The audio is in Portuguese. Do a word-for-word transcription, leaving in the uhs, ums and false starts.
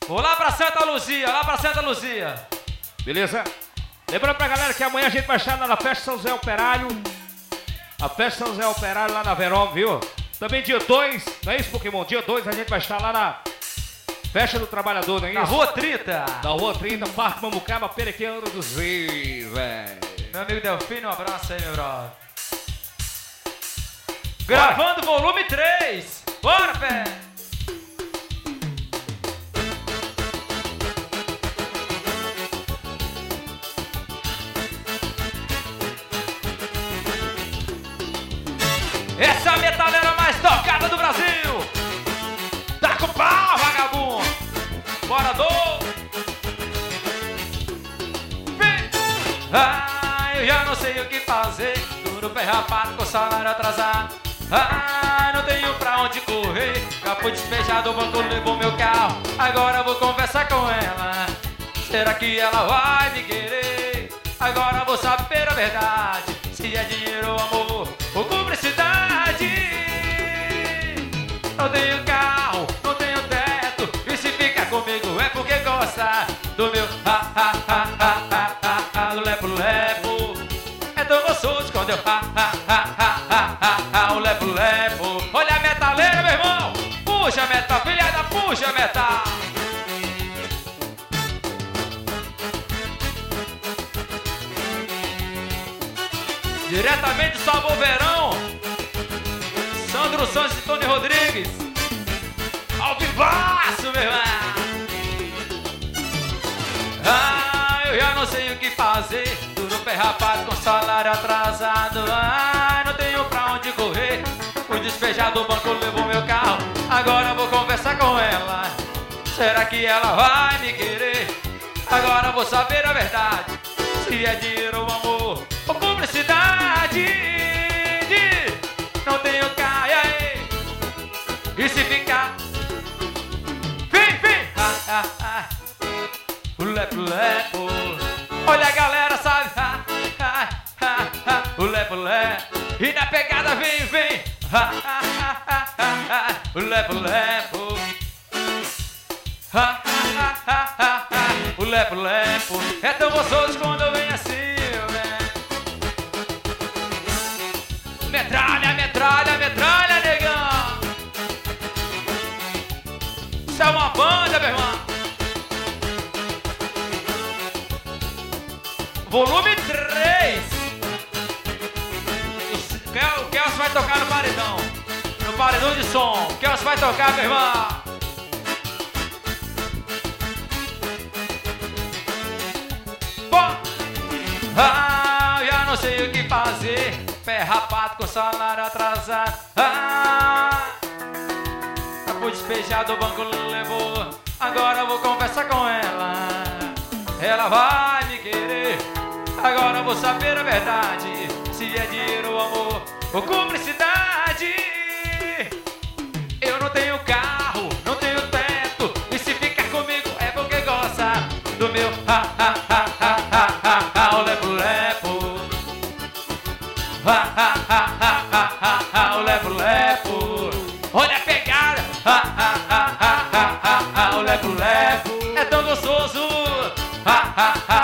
Vou lá pra Santa Luzia, lá pra Santa Luzia. Beleza? Lembrando pra galera que amanhã a gente vai estar na festa São José Operário. A festa São José Operário lá na Verón, viu? Também dia dois, não é isso, Pokémon? Dia dois a gente vai estar lá na Festa do Trabalhador, não é isso? Na Rua trinta. Na Rua trinta, Parque Mamucaba, Perequeno dos Reis, velho. Meu amigo Delfino, um abraço aí, meu brother. Gravando volume três. Bora, pé! Essa é a metaleira mais tocada do Brasil. Tá com pau, vagabundo. Bora, do. Vem. Ah, eu já não sei o que fazer. Duro pé rapado com salário atrasado. Ah, não tenho pra onde correr. Já fui despejado, o banco levou meu carro. Agora eu vou conversar com ela. Será que ela vai me querer? Agora eu vou saber a verdade. Se é dinheiro ou amor ou cumplicidade. Não tenho carro, não tenho teto. E se fica comigo é porque gosta do meu ha ha ha ha ha ha ha, do lepo lepo. É tão gostoso quando eu ha ha ha ha ha ha ha, o lepo lepo. Olha a metaleira, meu irmão. Puxa metal, filhada, puxa metal. Diretamente do Sabor Verão, Sandro Santos e Tony Rodrigues. Ao vivaço, meu irmão. Ah, eu já não sei o que fazer. Duro pé rapado com salário atrasado. Ah, não tenho pra onde correr. Fui despejado, o banco levou meu carro. Agora eu vou conversar com ela. Será que ela vai me querer? Agora eu vou saber a verdade. Se é dinheiro ou amor ou cumplicidade. Não tenho caia aí. E se ficar, vem, vem. Ah, ah, ah. O lepo, lepo. Olha a galera, sabe? Ah, ah, ah, ah. O lepo, lepo. E na pegada vem, vem. Ah, ah, ah, ah, ah. O lepo, lepo. Ah, ah, ah, ah, ah. O lepo, lepo. É tão gostoso quando eu venho assim, né? Metralha, metralha, metralha, negão. Isso é uma banda, meu irmão. Volume três. O Kelso vai tocar no paredão. No paredão de som. O Kelso vai tocar, meu irmão. Ah, eu já não sei o que fazer. Pé rapado com salário atrasado. Ah, eu fui despejado, o banco levou. Agora eu vou conversar com ela. Ela vai me querer. Agora eu vou saber a verdade. Se é dinheiro ou amor ou cumplicidade. Eu não tenho carro, não tenho teto. E se ficar comigo é porque gosta do meu ha ha ha ha ha ha ha, o lepo lepo. Ha ha ha ha ha ha ha, o lepo lepo. Olha a pegada. Ha ha ha ha ha ha ha, o lepo lepo. É tão gostoso. Ha ha ha